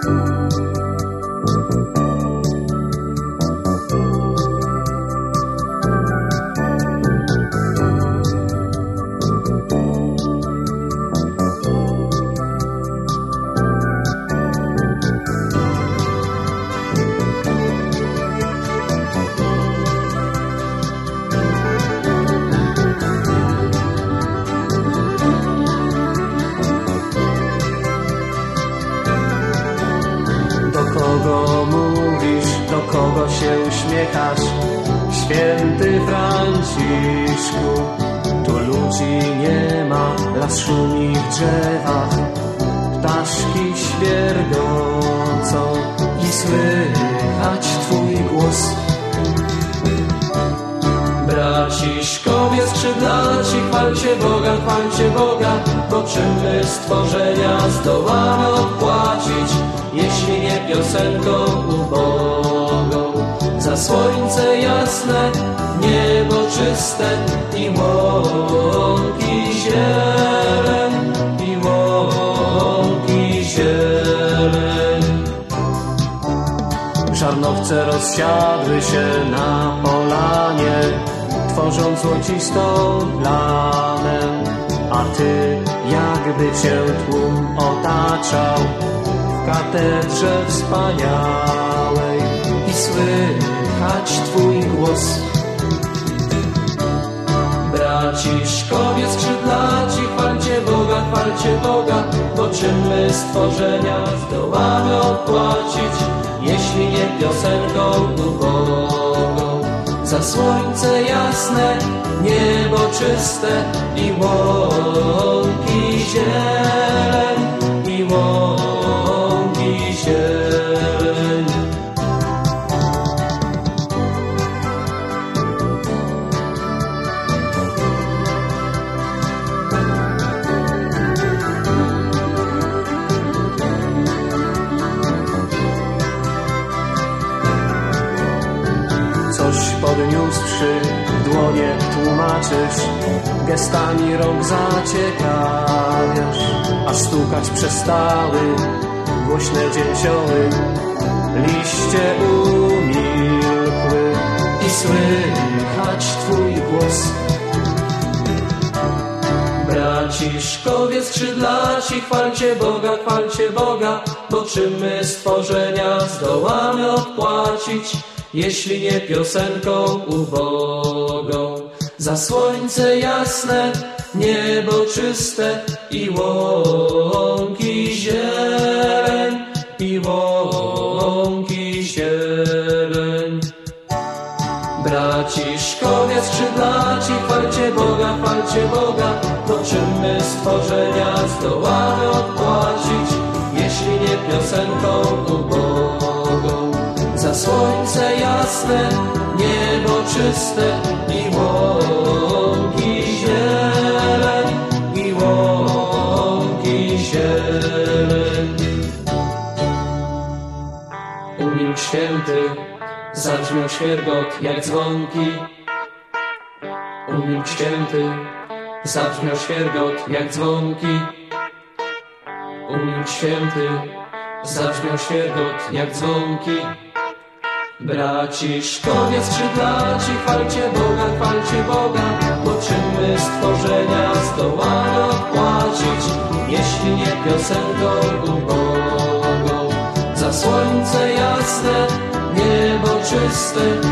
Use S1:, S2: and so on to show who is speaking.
S1: Święty Franciszku, tu ludzi nie ma, las szumi w drzewach, ptaszki świergocą i słychać Twój głos. Braciszkowie skrzydlaci, chwalcie Boga, bo czym my stworzenia zdołamy odpłacić, jeśli nie piosenką ubogą. Za słońce jasne, niebo czyste i łąki zieleń, Żarnowce rozsiadły się na polanie, tworząc złocistą plamę, a Ty jakby Cię tłum otaczał w katedrze wspaniałej i słychać Twój głos. Braciszkowie skrzydlaci, chwalcie Boga, bo czym my stworzenia zdołamy odpłacić, jeśli nie piosenką ubogą. Za słońce jasne, niebo czyste i łąki zieleń, Coś podniósłszy w dłonie tłumaczysz, gestami rąk zaciekawiasz, aż stukać przestały głośne dzięcioły, liście umilkły i słychać Twój głos. Braciszkowie skrzydlaci, chwalcie Boga, bo czym my stworzenia zdołamy odpłacić, jeśli nie piosenką ubogą. Za słońce jasne, niebo czyste i łąki zieleń, Braciszkowie skrzydlaci, chwalcie Boga, bo czym my stworzenia zdołamy odpłacić, jeśli nie piosenką ubogą. Za słońce jasne, niebo czyste i łąki zieleń, Umilkł święty, zabrzmiał świergot jak dzwonki. Umilkł święty, zabrzmiał świergot jak dzwonki. Umilkł święty, zabrzmiał świergot jak dzwonki. Braciszkowie skrzydlaci, chwalcie Boga, bo czym my stworzenia zdołamy odpłacić, jeśli nie piosenką ubogą. Za słońce jasne, niebo czyste